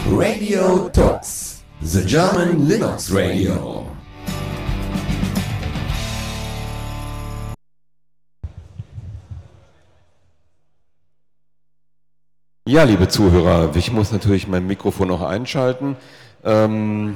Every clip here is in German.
Radio Tux, the German Linux Radio. Ja, liebe Zuhörer, ich muss natürlich mein Mikrofon noch einschalten. Wir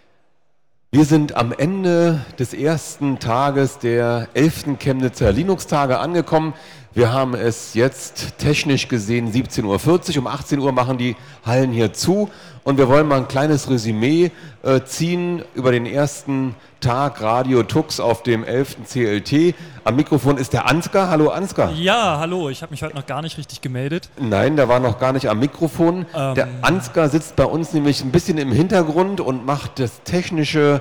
sind am Ende des ersten Tages der 11. Chemnitzer Linux-Tage angekommen. Wir haben es jetzt technisch gesehen 17:40 Uhr. Um 18 Uhr machen die Hallen hier zu. Und wir wollen mal ein kleines Resümee ziehen über den ersten Tag Radio Tux auf dem 11. CLT. Am Mikrofon ist der Ansgar. Hallo Ansgar. Ja, hallo. Ich habe mich heute noch gar nicht richtig gemeldet. Nein, der war noch gar nicht am Mikrofon. Der Ansgar sitzt bei uns nämlich ein bisschen im Hintergrund und macht das Technische.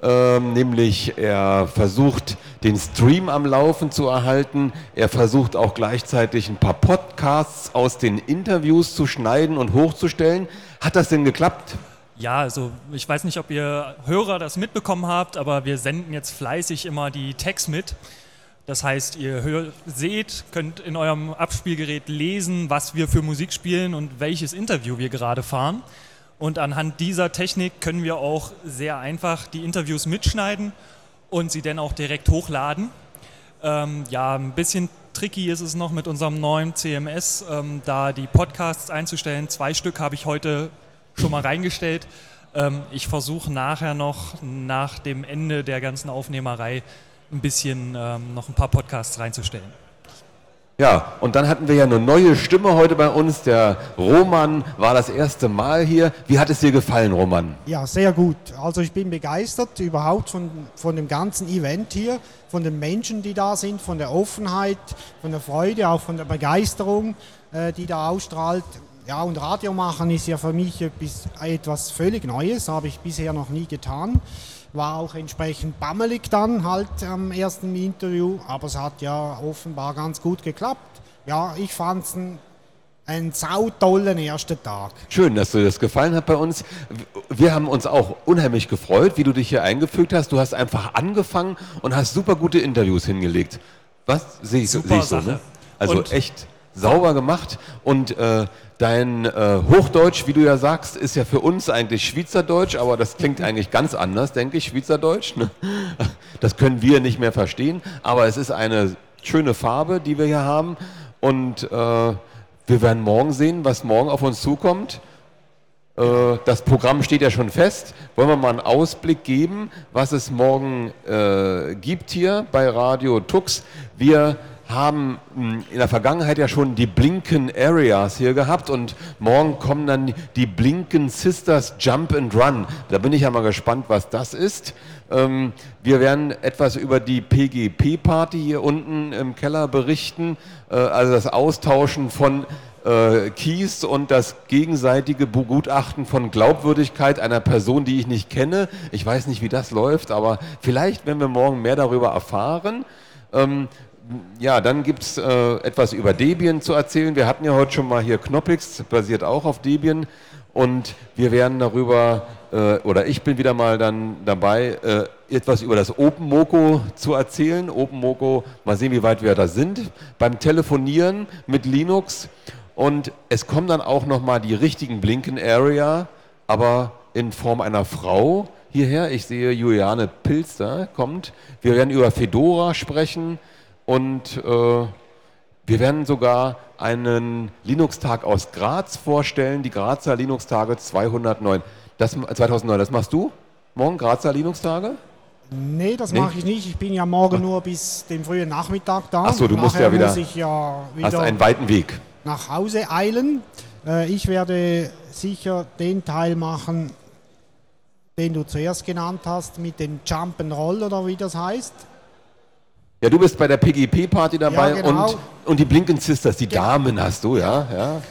Nämlich er versucht, den Stream am Laufen zu erhalten. Er versucht auch gleichzeitig ein paar Podcasts aus den Interviews zu schneiden und hochzustellen. Hat das denn geklappt? Ja, also ich weiß nicht, ob ihr Hörer das mitbekommen habt, aber wir senden jetzt fleißig immer die Tags mit. Das heißt, ihr könnt in eurem Abspielgerät lesen, was wir für Musik spielen und welches Interview wir gerade fahren. Und anhand dieser Technik können wir auch sehr einfach die Interviews mitschneiden und sie dann auch direkt hochladen. Ja, ein bisschen tricky ist es noch mit unserem neuen CMS, da die Podcasts einzustellen. 2 Stück habe ich heute schon mal reingestellt. Ich versuche nachher noch nach dem Ende der ganzen Aufnehmerei ein bisschen noch ein paar Podcasts reinzustellen. Ja, und dann hatten wir ja eine neue Stimme heute bei uns. Der Roman war das erste Mal hier. Wie hat es dir gefallen, Roman? Ja, sehr gut. Also ich bin begeistert überhaupt von dem ganzen Event hier, von den Menschen, die da sind, von der Offenheit, von der Freude, auch von der Begeisterung, die da ausstrahlt. Ja, und Radio machen ist ja für mich etwas völlig Neues, habe ich bisher noch nie getan. War auch entsprechend bammelig dann halt am ersten Interview, aber es hat ja offenbar ganz gut geklappt. Ja, ich fand es einen sautollen ersten Tag. Schön, dass dir das gefallen hat bei uns. Wir haben uns auch unheimlich gefreut, wie du dich hier eingefügt hast. Du hast einfach angefangen und hast super gute Interviews hingelegt. Was? Sehe ich so, ne? Also und echt sauber gemacht und dein Hochdeutsch, wie du ja sagst, ist ja für uns eigentlich Schweizerdeutsch, aber das klingt eigentlich ganz anders, denke ich, Schweizerdeutsch. Ne? Das können wir nicht mehr verstehen, aber es ist eine schöne Farbe, die wir hier haben und wir werden morgen sehen, was morgen auf uns zukommt. Das Programm steht ja schon fest. Wollen wir mal einen Ausblick geben, was es morgen gibt hier bei Radio Tux. Wir haben in der Vergangenheit ja schon die Blinken Areas hier gehabt und morgen kommen dann die Blinken Sisters Jump and Run. Da bin ich ja mal gespannt, was das ist. Wir werden etwas über die PGP-Party hier unten im Keller berichten, also das Austauschen von Keys und das gegenseitige Begutachten von Glaubwürdigkeit einer Person, die ich nicht kenne. Ich weiß nicht, wie das läuft, aber vielleicht werden wir morgen mehr darüber erfahren. Ja, dann gibt es etwas über Debian zu erzählen. Wir hatten ja heute schon mal hier Knoppix, basiert auch auf Debian. Und wir werden darüber, oder ich bin wieder mal dann dabei, etwas über das OpenMoko zu erzählen. OpenMoko, mal sehen, wie weit wir da sind. Beim Telefonieren mit Linux. Und es kommen dann auch nochmal die richtigen Blinken Area, aber in Form einer Frau hierher. Ich sehe Juliane Pilster kommt. Wir werden über Fedora sprechen. Und wir werden sogar einen Linux-Tag aus Graz vorstellen, die Grazer Linux-Tage 2009. Das machst du? Morgen Grazer Linux-Tage? Nee, das mache ich nicht. Ich bin ja morgen nur bis den frühen Nachmittag da. Achso, du musst ja wieder, hast einen weiten Weg. Nach Hause eilen. Ich werde sicher den Teil machen, den du zuerst genannt hast, mit dem Jump'n'Roll oder wie das heißt. Ja, du bist bei der PGP-Party dabei, ja, genau. und die Blinken Sisters, die Damen hast du, ja.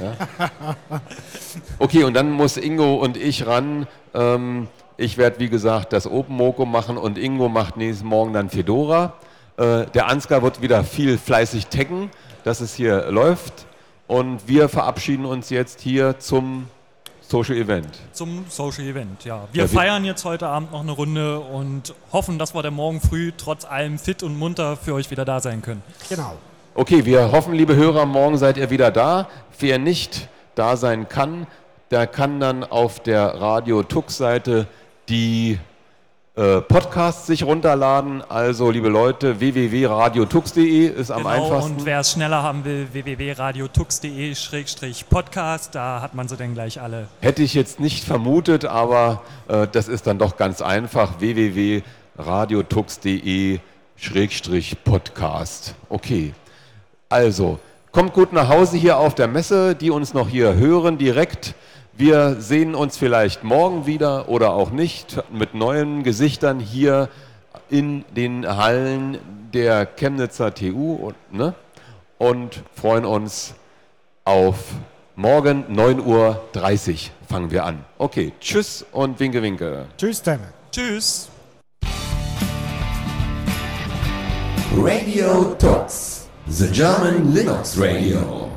Okay, und dann muss Ingo und ich ran. Ich werde, wie gesagt, das OpenMoko machen und Ingo macht nächsten Morgen dann Fedora. Der Ansgar wird wieder viel fleißig taggen, dass es hier läuft. Und wir verabschieden uns jetzt hier zum Social Event. Zum Social Event, ja. Wir feiern jetzt heute Abend noch eine Runde und hoffen, dass wir dann morgen früh trotz allem fit und munter für euch wieder da sein können. Genau. Okay, wir hoffen, liebe Hörer, morgen seid ihr wieder da. Wer nicht da sein kann, der kann dann auf der Radio Tux-Seite die Podcasts sich runterladen. Also, liebe Leute, www.radiotux.de ist am einfachsten. Und wer es schneller haben will, www.radiotux.de/podcast, da hat man sie dann gleich alle. Hätte ich jetzt nicht vermutet, aber das ist dann doch ganz einfach. www.radiotux.de/podcast. Okay. Also, kommt gut nach Hause hier auf der Messe, die uns noch hier hören direkt. Wir sehen uns vielleicht morgen wieder oder auch nicht mit neuen Gesichtern hier in den Hallen der Chemnitzer TU und freuen uns auf morgen 9:30 Uhr fangen wir an. Okay, tschüss und winke, winke. Tschüss zusammen. Tschüss. Radio Tux, the German Linux Radio.